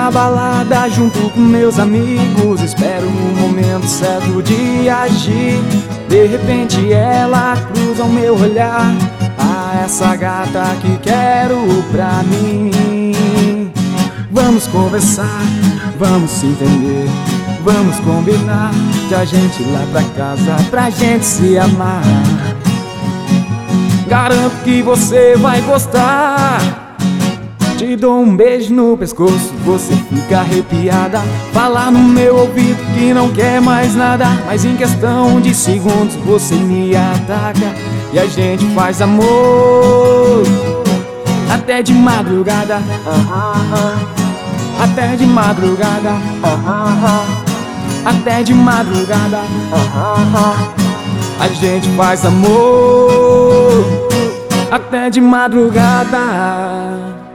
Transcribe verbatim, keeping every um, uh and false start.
na balada junto com meus amigos. Espero o momento certo de agir. De repente ela cruza o meu olhar. Ah, essa gata que quero pra mim. Vamos conversar, vamos se entender, vamos combinar de a gente ir lá pra casa pra gente se amar. Garanto que você vai gostar. Te dou um beijo no pescoço, você fica arrepiada. Falar no meu ouvido que não quer mais nada, mas em questão de segundos você me ataca e a gente faz amor até de madrugada. Até de madrugada. Até de madrugada. A gente faz amor até de madrugada.